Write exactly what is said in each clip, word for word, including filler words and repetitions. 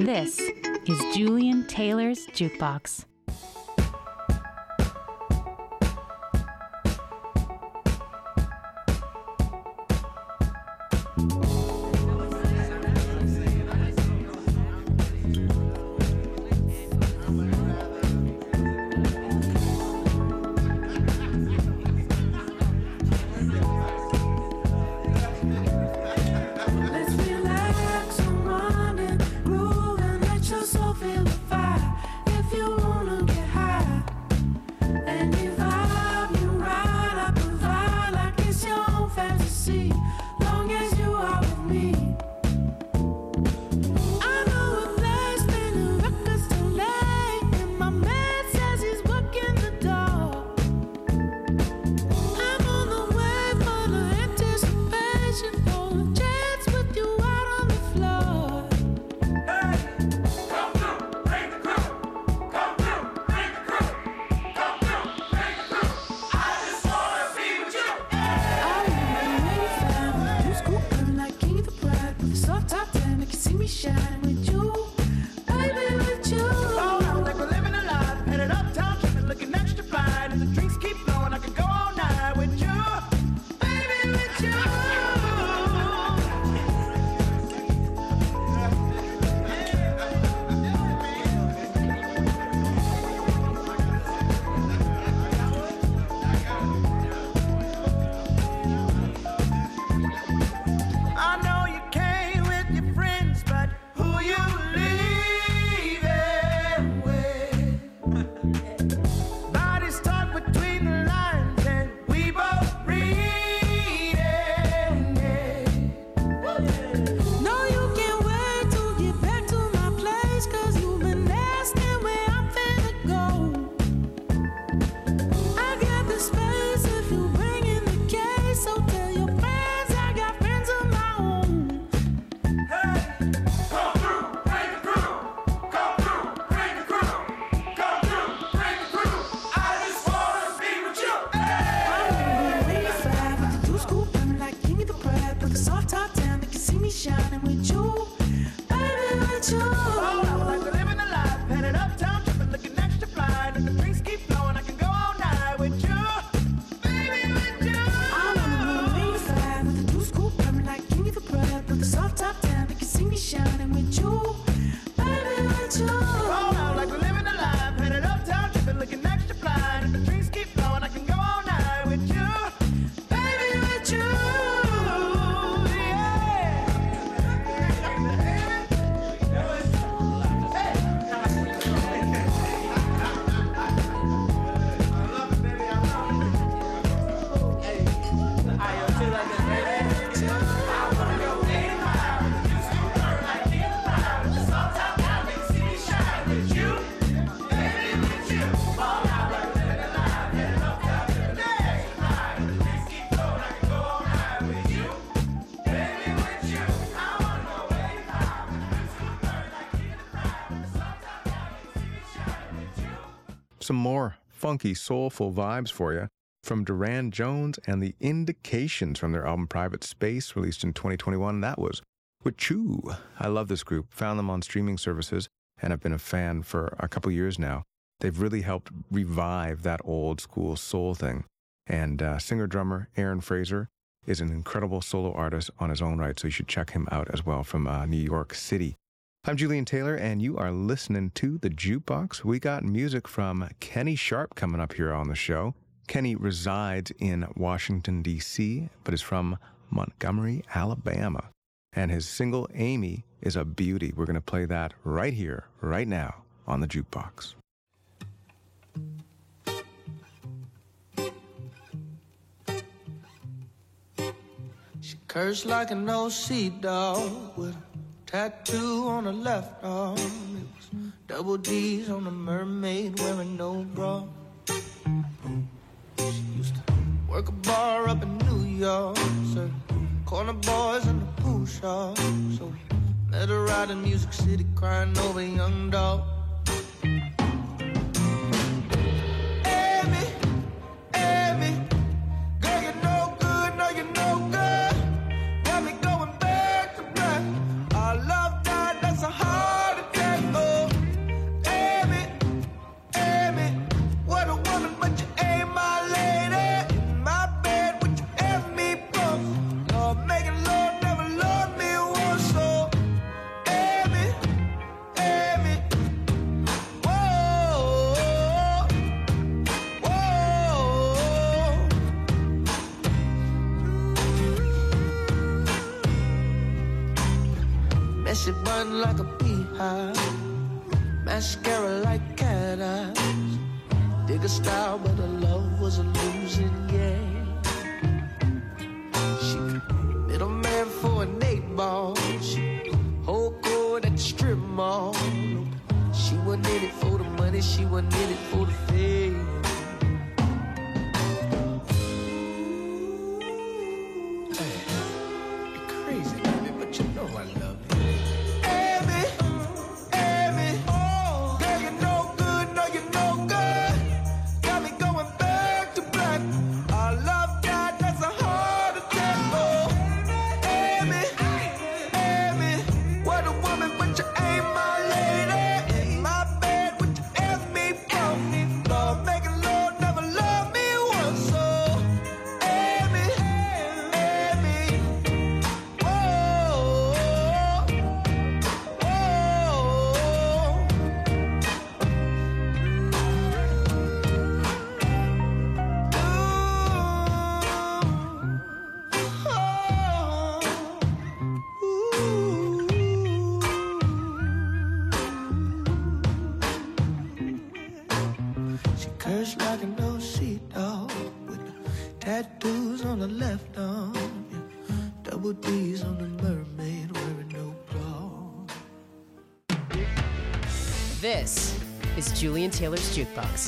This is Julian Taylor's Jukebox. Some more funky, soulful vibes for you from Duran Jones and the Indications from their album Private Space, released in twenty twenty-one. That was with Chew. I love this group. Found them on streaming services and have been a fan for a couple years now. They've really helped revive that old school soul thing. And uh, singer-drummer Aaron Fraser is an incredible solo artist on his own right, so you should check him out as well from uh, New York City. I'm Julian Taylor, and you are listening to The Jukebox. We got music from Kenny Sharp coming up here on the show. Kenny resides in Washington, D C, but is from Montgomery, Alabama. And his single, Amy, is a beauty. We're going to play that right here, right now, on The Jukebox. She cursed like an old sea dog with a tattoo on her left arm. It was double D's on a mermaid wearing no bra. She used to work a bar up in New York, serve corner boys in the pool shop. So met her out in Music City crying over a young dog. Amy, Amy, girl, you're no good, no, you're no good. Got me going back to black. Our love died, that's a hard to bun like a beehive, mascara like cat eyes. Dig a style, but her love was a losing game. She middle man for an eight ball. She whole court at the strip mall. She wasn't in it for the money, she wasn't in it for the fame. Like an old sea dog with tattoos on the left arm, yeah. Double D's on the mermaid wearing no bra. This is Julian Taylor's Jukebox.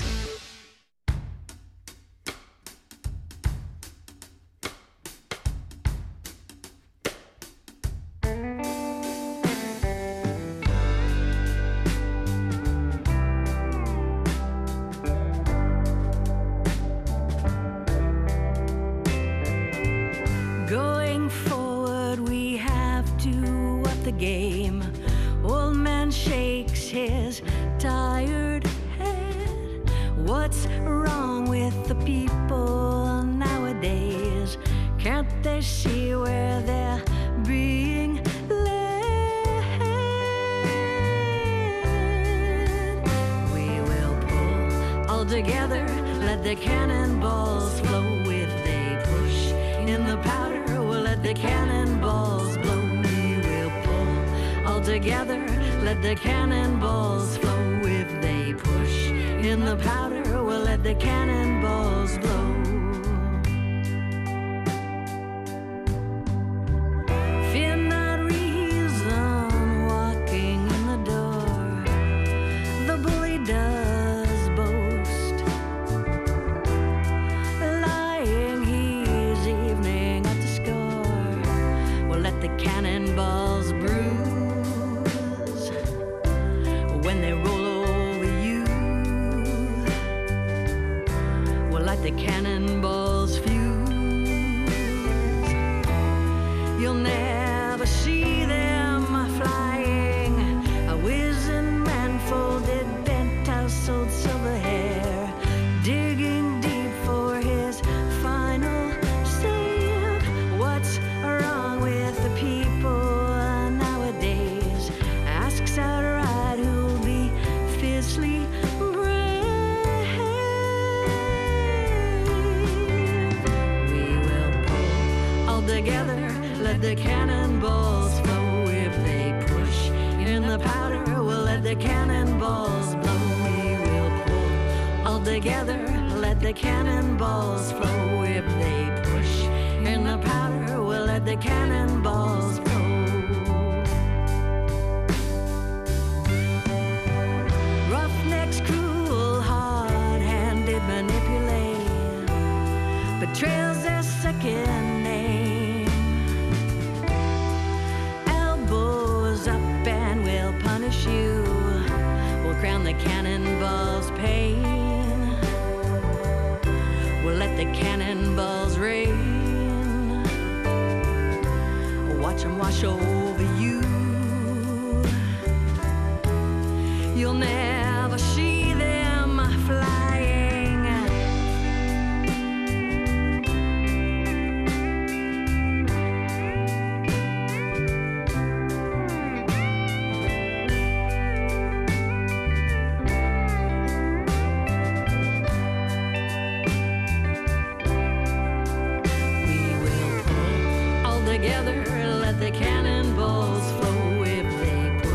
Together, let the cannonballs flow. If they push in the powder, we'll let the cannonballs blow. We will pull all together, let the cannonballs flow. If they push in the powder, we'll let the cannonballs blow. Fear not reason walking in the door. The bully does cannonballs bruise when they roll over you. We'll let the cannonballs fuse. You'll never see them flying. A wizened man folded, bent, tousled silver hair, digging deep for his final save. What's wrong with the people nowadays? Asks outright who'll be fiercely brave. We will pull all together, let the cannonballs flow. If they push in the powder, we'll let the cannonballs blow. We will pull all together, let the cannonballs flow. If they push in the powder, we'll let the cannonballs blow. Roughnecks, cruel, hard-handed, manipulate, betrayals their second name. Elbows up and we'll punish you. We'll crown the cannonballs pain. We'll let the cannonballs rain. Watch them wash over you. You'll never see them flying. Together, let the cannonballs flow. If they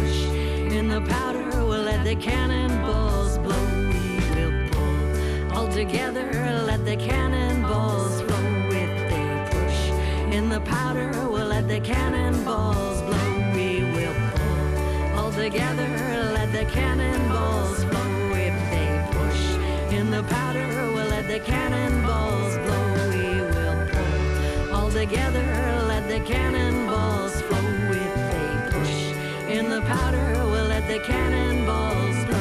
the powder, we'll let the cannonballs blow. We will pull all together, let the cannonballs blow. If they push in the powder, we'll let the cannonballs blow. We will pull all together, let the cannonballs blow. If they push in the powder, we'll let the cannonballs blow. We will pull all together, let the cannonballs flow. If they push in the powder, we'll let the cannonballs blow.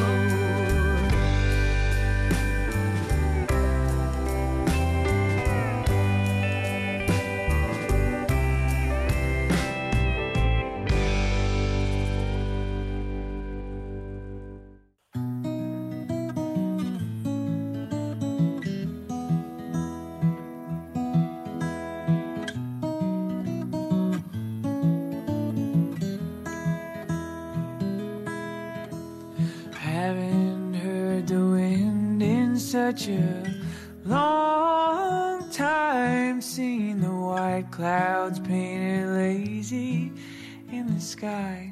Such a long time, seen the white clouds painted lazy in the sky.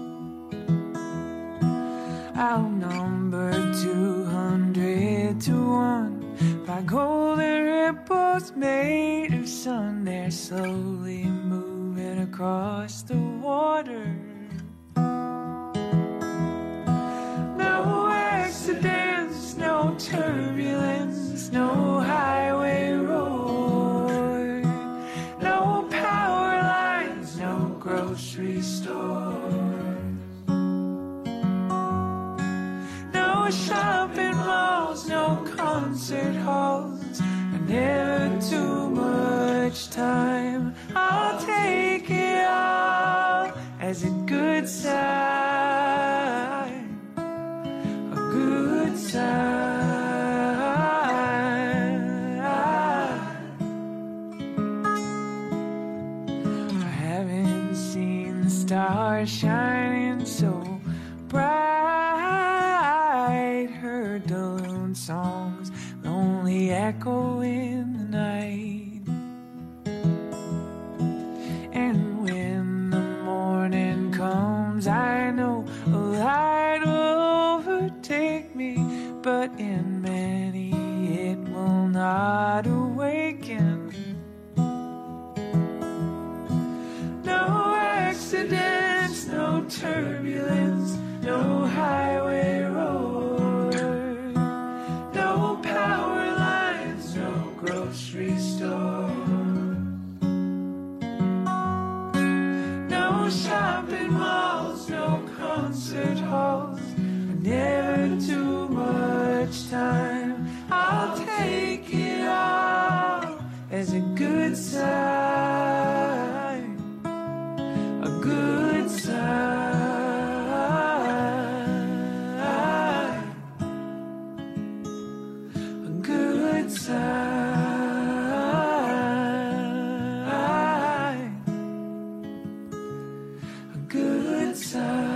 Outnumbered two hundred to one by golden ripples made of sun. They're slowly moving across the water. No accidents, no turbulence, no highway road, no power lines, no grocery stores, no shopping malls, no concert halls, and never too much time. I'll take it all as a good sign, a good sign. Stars shining so bright, heard the lone songs lonely echo in the night. And when the morning comes, I know a light will overtake me, but in many it will not awaken. Accidents, no turbulence, no highway road, no power lines, no grocery store, no shopping malls, no concert halls, never too much time. I'll take it all as a good sign, a good sign, a good sign, a good sign.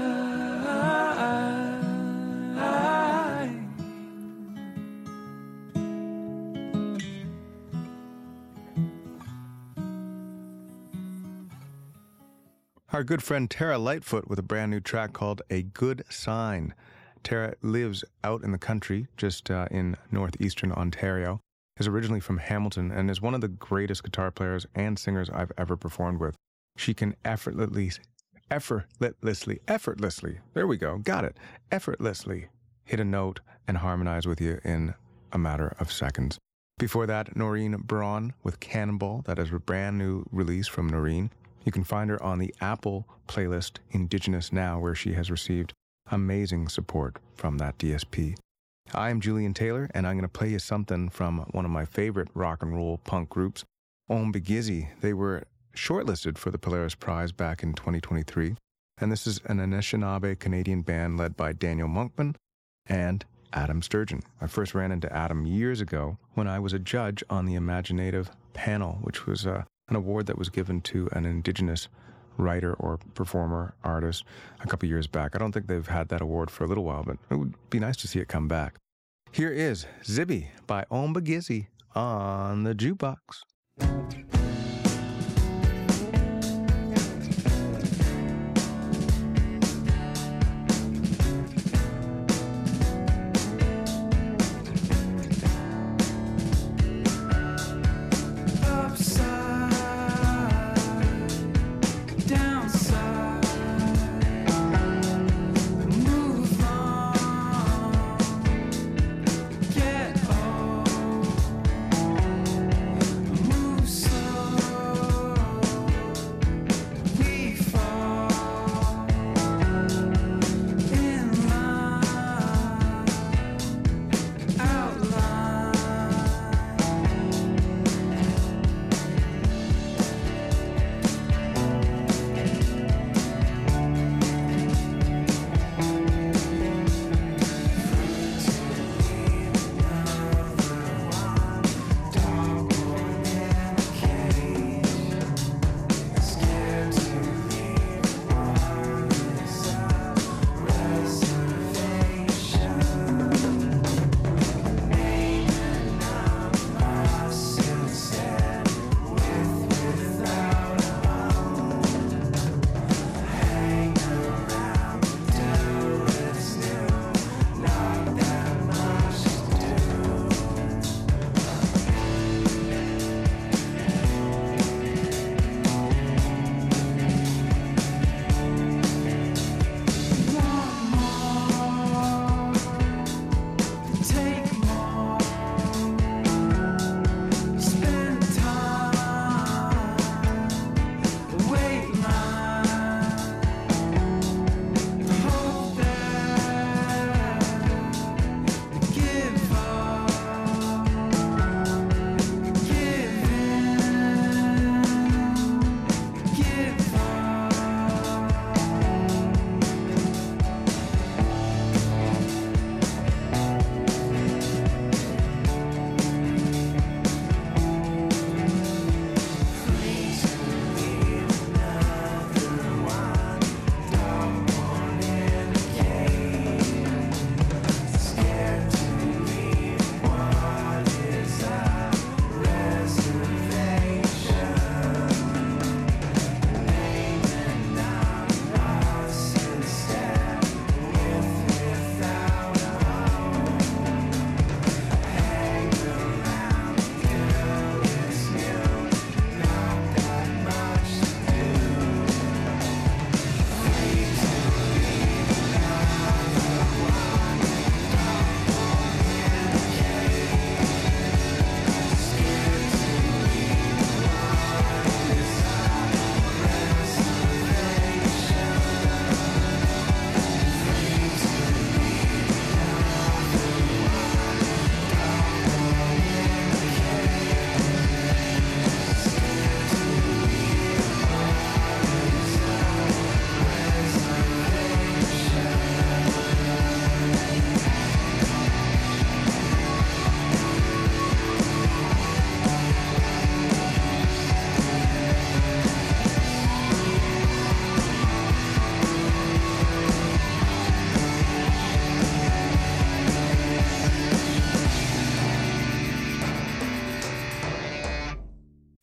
Our good friend Tara Lightfoot with a brand new track called A Good Sign. Tara lives out in the country, just uh, in northeastern Ontario, is originally from Hamilton, and is one of the greatest guitar players and singers I've ever performed with. She can effortlessly, effortlessly, effortlessly, there we go, got it, effortlessly hit a note and harmonize with you in a matter of seconds. Before that, Noreen Braun with Cannonball, that is a brand new release from Noreen. You can find her on the Apple playlist Indigenous Now, where she has received amazing support from that D S P. I'm Julian Taylor, and I'm going to play you something from one of my favorite rock and roll punk groups, Ombegizzi. They were shortlisted for the Polaris Prize back in twenty twenty-three, and this is an Anishinaabe Canadian band led by Daniel Monkman and Adam Sturgeon. I first ran into Adam years ago when I was a judge on the Imaginative panel, which was uh, an award that was given to an Indigenous writer or performer, artist, a couple years back. I don't think they've had that award for a little while, but it would be nice to see it come back. Here is Zibby by Ombegizzi on the jukebox.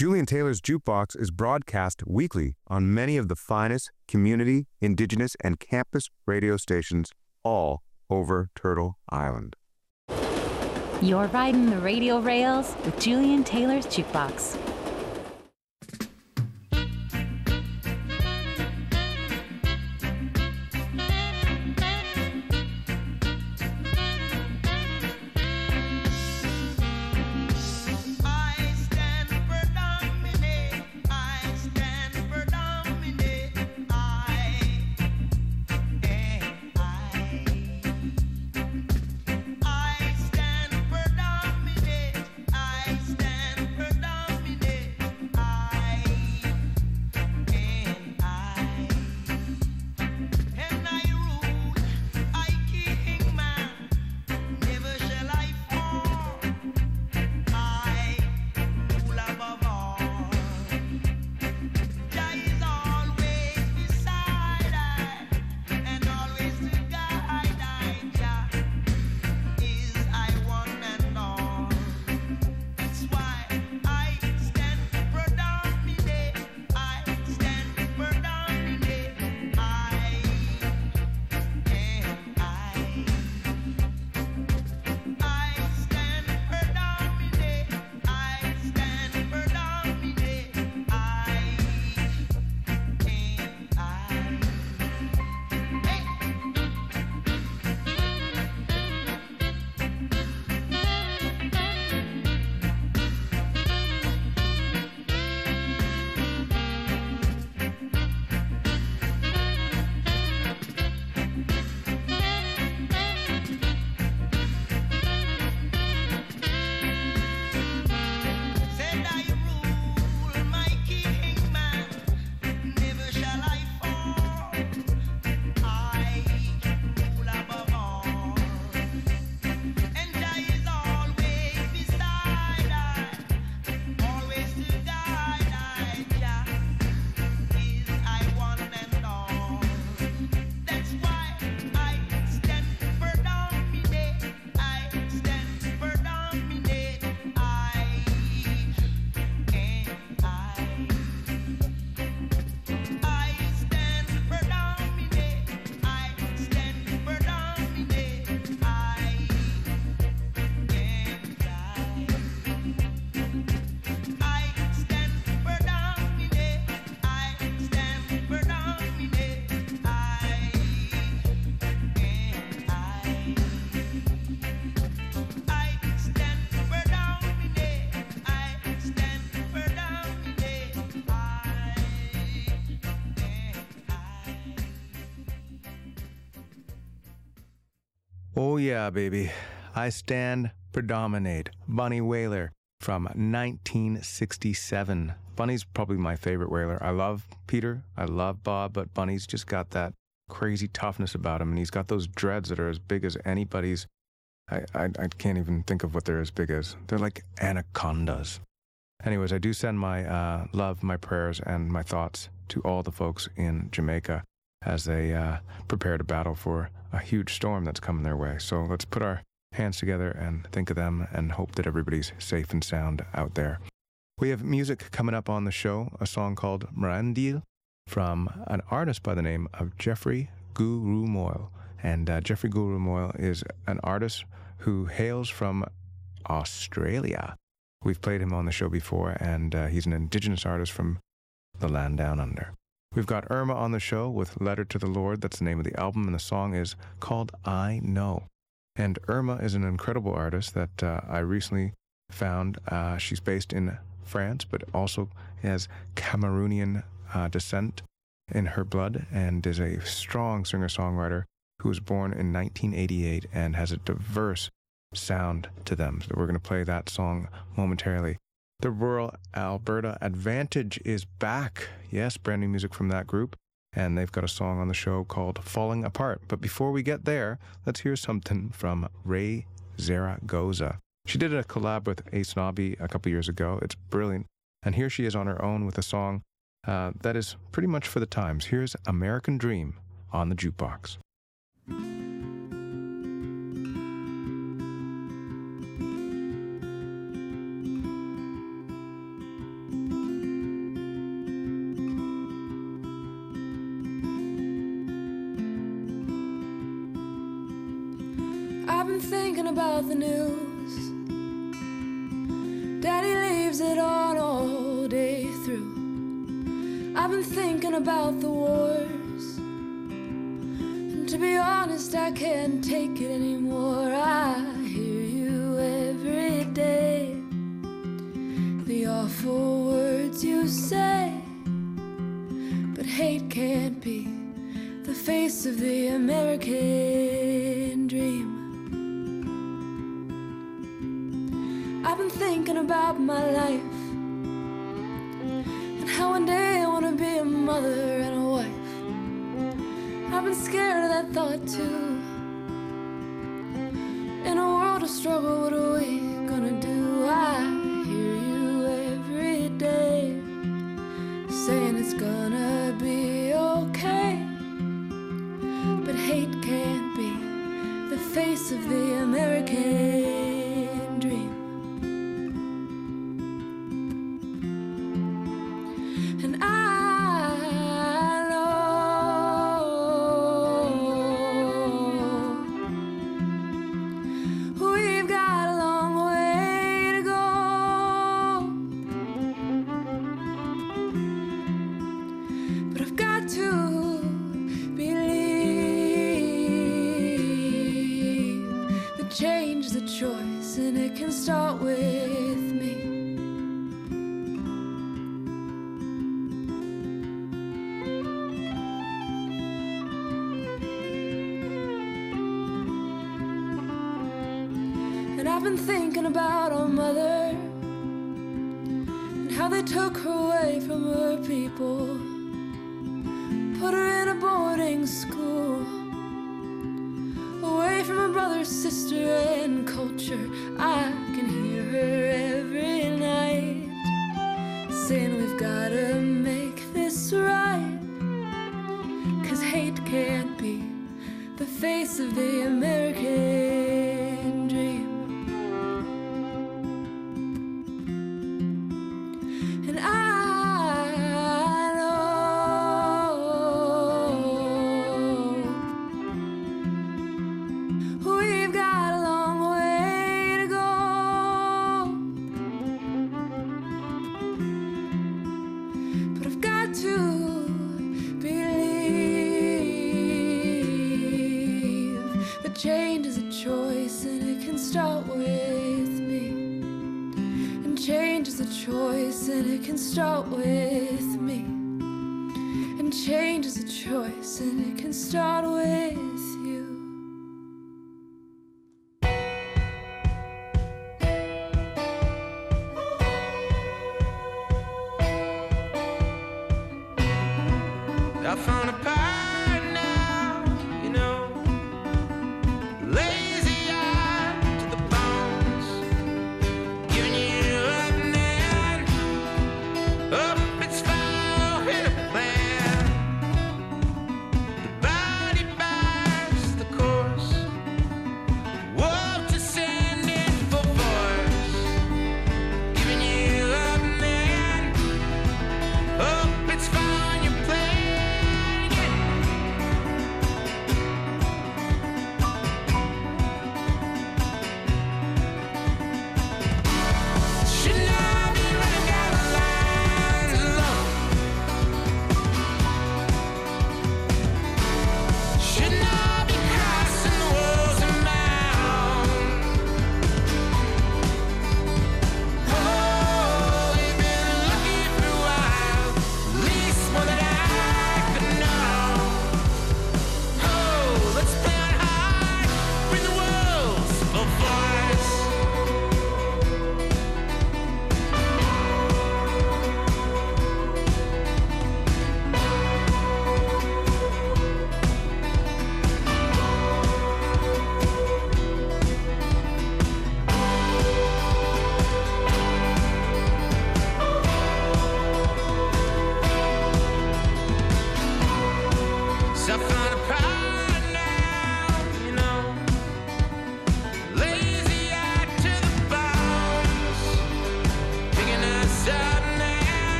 Julian Taylor's Jukebox is broadcast weekly on many of the finest community, indigenous, and campus radio stations all over Turtle Island. You're riding the radio rails with Julian Taylor's Jukebox. Oh yeah, baby. I Stand, Predominate. Bunny Wailer from nineteen sixty-seven. Bunny's probably my favorite Wailer. I love Peter, I love Bob, but Bunny's just got that crazy toughness about him, and he's got those dreads that are as big as anybody's. I, I, I can't even think of what they're as big as. They're like anacondas. Anyways, I do send my uh, love, my prayers, and my thoughts to all the folks in Jamaica as they uh, prepare to battle for a huge storm that's coming their way. So let's put our hands together and think of them and hope that everybody's safe and sound out there. We have music coming up on the show, a song called Marandil from an artist by the name of Jeffrey Guru Moyle. And uh, Jeffrey Guru Moyle is an artist who hails from Australia. We've played him on the show before, and uh, he's an indigenous artist from the land down under. We've got Irma on the show with Letter to the Lord. That's the name of the album, and the song is called I Know. And Irma is an incredible artist that uh, I recently found. Uh, she's based in France, but also has Cameroonian uh, descent in her blood, and is a strong singer-songwriter who was born in nineteen eighty-eight and has a diverse sound to them. So we're going to play that song momentarily. The Rural Alberta Advantage is back. Yes, brand new music from that group. And they've got a song on the show called Falling Apart. But before we get there, let's hear something from Ray Zaragoza. She did a collab with Ace Nobby a couple years ago. It's brilliant. And here she is on her own with a song uh, that is pretty much for the times. Here's American Dream on the Jukebox. thinking about the news. Daddy leaves it on all day through. I've been thinking about the wars, and to be honest, I can't take it anymore. I hear you every day, the awful words you say, but hate can't be the face of the American dream. I've been thinking about my life and how one day I want to be a mother and a wife. I've been scared of that thought too. In a world of struggle, what are we gonna do? I hear you every day saying it's gonna be okay, but hate can't be the face of the American dream. And I know we've got a long way to go, but I've got to believe that change is a choice and it can start with me. And I've been thinking about our mother and how they took her away from her people, put her in a boarding school, away from her brother, sister, and culture. I can hear her every night saying we've gotta make this right, 'cause hate can't be the face of the American dream. And I know we've got a long way to go, but I've got to believe that change is a choice and it can start with me. And change is a choice and it can start with me. And change is a choice and it can start with you. I found a pie now, you know, lazy eye to the bones, giving you up man, up it's far in a plan, the body by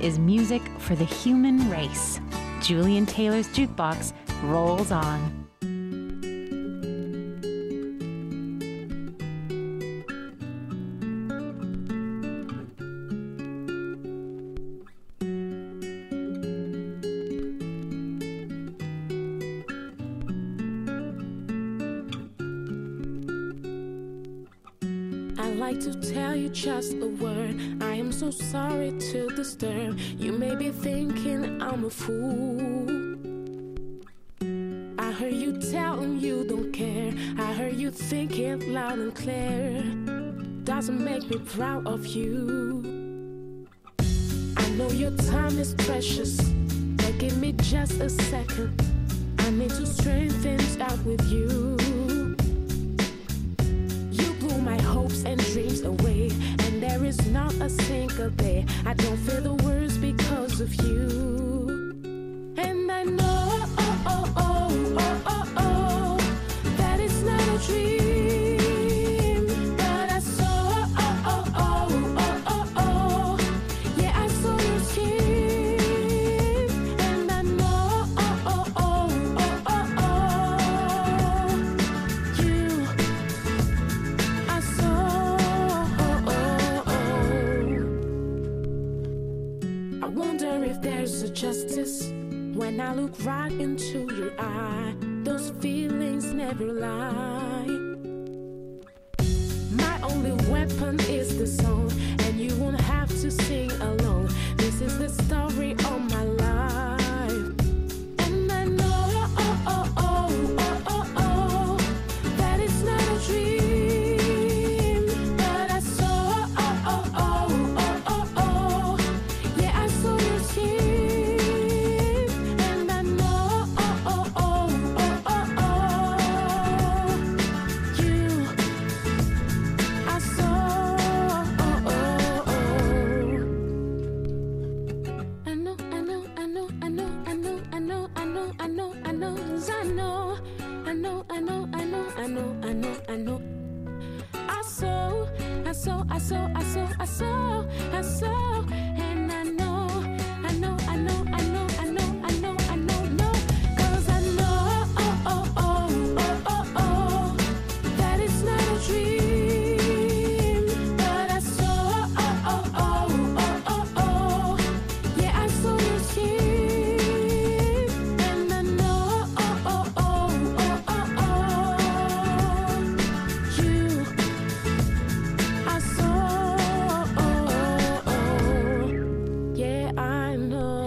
is music for the human race. Julian Taylor's Jukebox rolls on. To tell you just a word, I am so sorry to disturb. You may be thinking I'm a fool. I heard you telling you don't care. I heard you thinking loud and clear. Doesn't make me proud of you. I know your time is precious, but give me just a second. I need to straighten things out with you. My hopes and dreams away, and there is not a single day I don't feel the words because of you. And I know, oh, oh, oh, oh, oh, oh, that it's not a dream, but I saw, oh, oh, oh, oh, oh, oh, yeah, I saw your skin, and I know, oh, oh, oh, oh, oh, oh, you. There's a justice when I look right into your eye. Those feelings never lie. My only weapon is the song, and you won't have to sing alone. This is the story of my life. And I know, oh, oh, oh, oh, oh, oh, that it's not a dream, but I saw, oh, oh, oh, oh, oh, oh, yeah, I saw your skin. I saw, I saw, I saw, I saw, I saw, and I know, I know, I know, I know, I know, I know, I know, know, 'cause I know, oh, oh, oh, oh, oh, oh, that it's not a dream, but I saw, oh, oh, oh, oh, oh, oh, yeah, I saw your skin, and I know, oh, oh, oh, oh, oh, oh, you. I saw, oh, oh, oh, yeah, I know.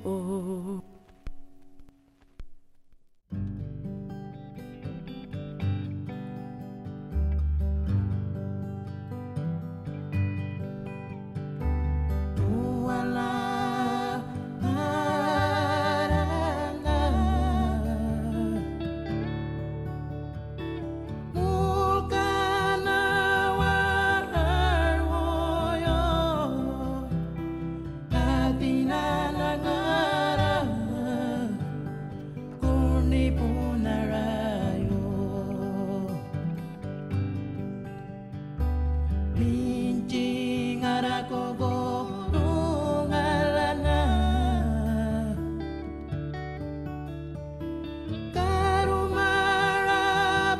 Ooh, la, la, la, la. Mulkana warwoyo, Latina nagara, Kurni punarayo, Linji ngarakogo nungalana, Karumara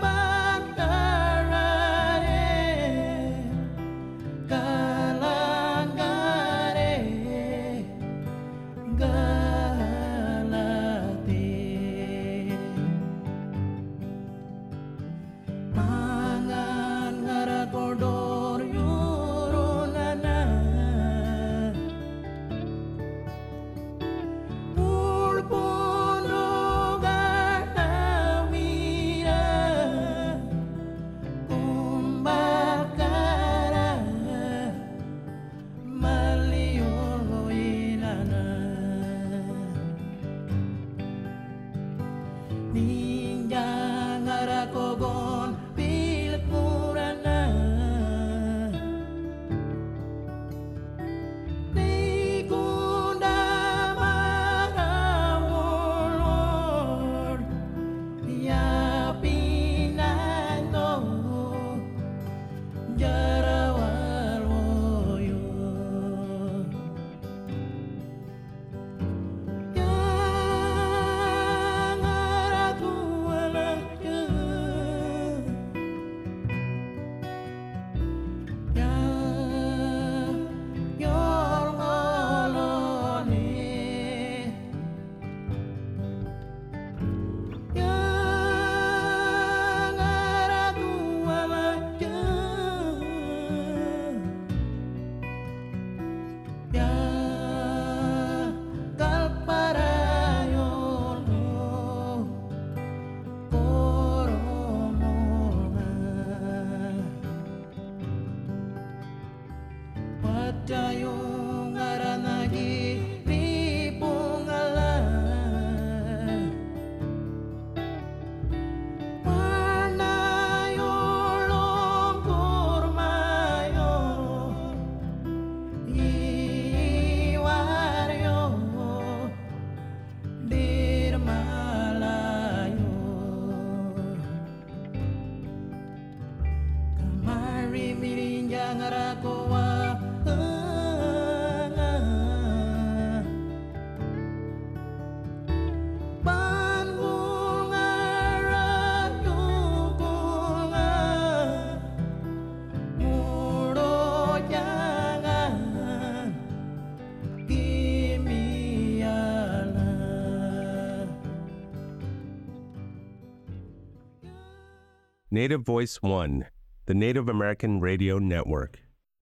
bandarare, Kalangare, Galate, Mangan ngarakodor yurunana, Pulpono ganawira, Kumbakara, Malioloilana, Ninja ngarakogon pilkurana, Nikunda marawolor, Yapinando, Jarawalwoyo. Native Voice One, the Native American Radio Network.